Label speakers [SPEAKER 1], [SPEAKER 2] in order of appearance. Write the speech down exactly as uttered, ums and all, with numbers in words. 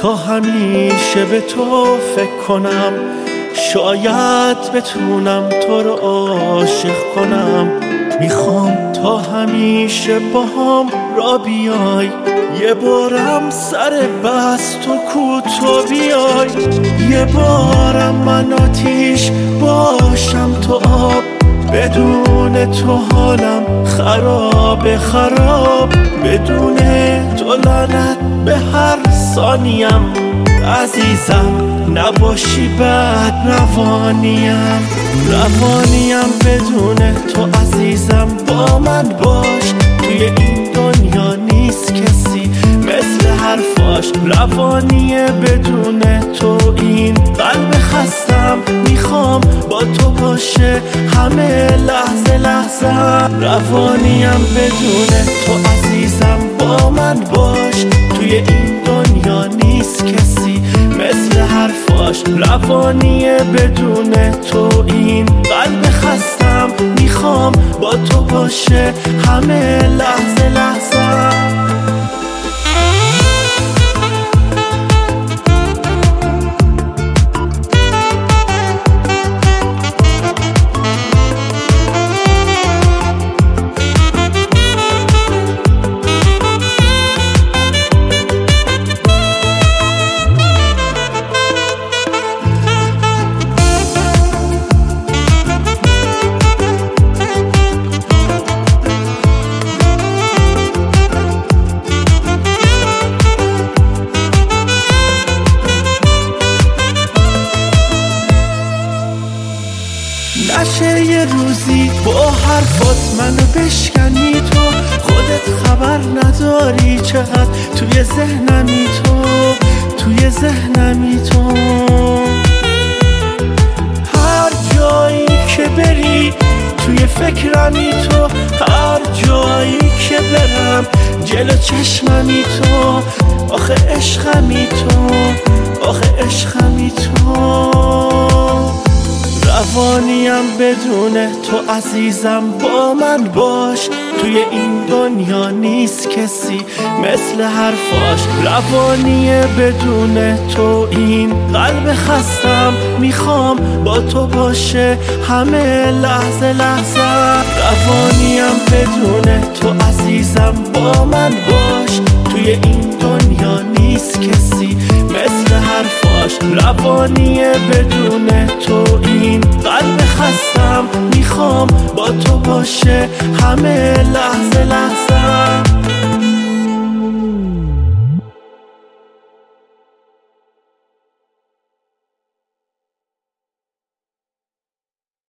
[SPEAKER 1] تا همیشه به تو فکر کنم، شاید بتونم تو رو عاشق کنم. میخوام تا همیشه با هم را بیای، یه بارم سر بست و کوتو بیای. یه بارم من آتیش باشم تو آب، بدون تو حالم خراب خراب. بدون تو لعنت به هر ثانیم، عزیزم نباشی بعد روانیم. روانیم بدون تو عزیزم، با من باش. توی این دنیا نیست کسی مثل حرفاش. روانیه بدون تو این قلب خستم، میخوام با تو باشه همه لحظه لحظه. روانیم بدون تو عزیزم، با من باش. توی این دنیا نیست کسی مثل حرفاش. روانیه بدون تو این قلب خستم، میخوام با تو باشه همه لحظه لحظه. نشه یه روزی با حرفات منو بشکنی تو، خودت خبر نداری چقدر توی ذهنمی تو، توی ذهنمی تو. هر جایی که بری توی فکرمی تو، هر جایی که برم جلو چشممی تو. آخه عشقمی تو، آخه عشقمی تو. روانیم بدون تو عزیزم، با من باش. توی این دنیا نیست کسی مثل حرفاش. روانیه بدون تو این قلب خستم، میخوام با تو باشه همه لحظه لحظه. روانیم بدون تو عزیزم، با من باش. توی این دنیا نیست کسی مثل حرفاش. روانیه بدون تو این قلب خستم، میخوام با تو باشه همه لحظه لحظه.